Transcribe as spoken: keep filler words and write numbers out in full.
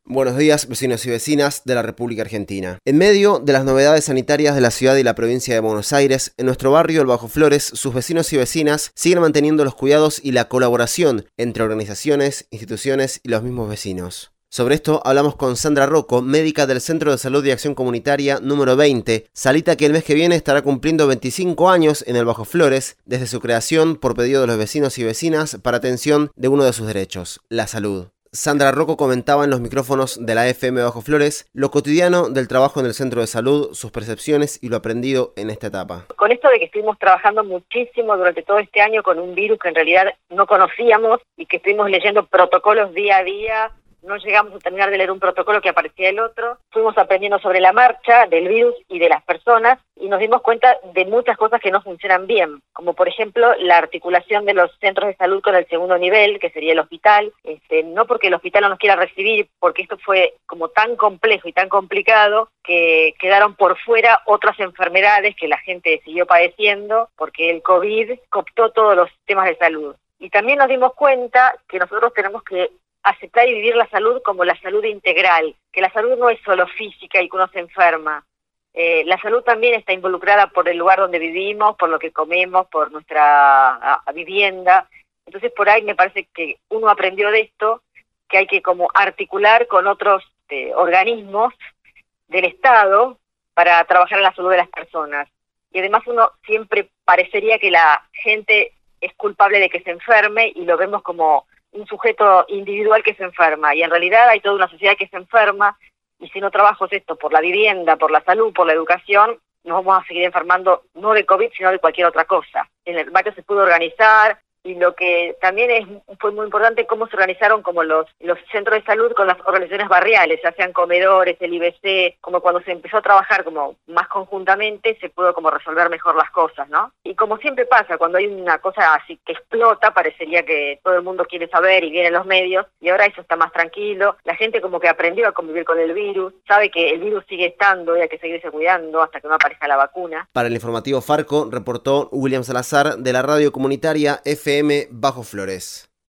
Buenos días, vecinos y vecinas de la República Argentina. En medio de las novedades sanitarias de la ciudad y la provincia de Buenos Aires, en nuestro barrio, el Bajo Flores, sus vecinos y vecinas siguen manteniendo los cuidados y la colaboración entre organizaciones, instituciones y los mismos vecinos. Sobre esto hablamos con Sandra Rocco, médica del Centro de Salud y Acción Comunitaria número veinte, salita que el mes que viene estará cumpliendo veinticinco años en el Bajo Flores, desde su creación por pedido de los vecinos y vecinas para atención de uno de sus derechos, la salud. Sandra Rocco comentaba en los micrófonos de la F M Bajo Flores lo cotidiano del trabajo en el centro de salud, sus percepciones y lo aprendido en esta etapa. Con esto de que estuvimos trabajando muchísimo durante todo este año con un virus que en realidad no conocíamos y que estuvimos leyendo protocolos día a día, no llegamos a terminar de leer un protocolo que aparecía el otro, fuimos aprendiendo sobre la marcha del virus y de las personas y nos dimos cuenta de muchas cosas que no funcionan bien, como por ejemplo la articulación de los centros de salud con el segundo nivel, que sería el hospital, este, no porque el hospital no nos quiera recibir, porque esto fue como tan complejo y tan complicado que quedaron por fuera otras enfermedades que la gente siguió padeciendo, porque el COVID cooptó todos los sistemas de salud. Y también nos dimos cuenta que nosotros tenemos que aceptar y vivir la salud como la salud integral, que la salud no es solo física y que uno se enferma. Eh, la salud también está involucrada por el lugar donde vivimos, por lo que comemos, por nuestra a, a vivienda. Entonces por ahí me parece que uno aprendió de esto, que hay que como articular con otros eh, organismos del Estado para trabajar en la salud de las personas. Y además uno siempre parecería que la gente es culpable de que se enferme y lo vemos como un sujeto individual que se enferma, y en realidad hay toda una sociedad que se enferma, y si no trabajamos esto por la vivienda, por la salud, por la educación, nos vamos a seguir enfermando no de COVID, sino de cualquier otra cosa. En el barrio se pudo organizar, y lo que también es fue muy importante cómo se organizaron como los los centros de salud con las organizaciones barriales, ya sean comedores, el I B C, como cuando se empezó a trabajar como más conjuntamente se pudo como resolver mejor las cosas, ¿no? Y como siempre pasa, cuando hay una cosa así que explota, parecería que todo el mundo quiere saber y vienen los medios, y ahora eso está más tranquilo, la gente como que aprendió a convivir con el virus, sabe que el virus sigue estando y hay que seguirse cuidando hasta que no aparezca la vacuna. Para el informativo Farco reportó William Salazar de la radio comunitaria F M Bajo Flores.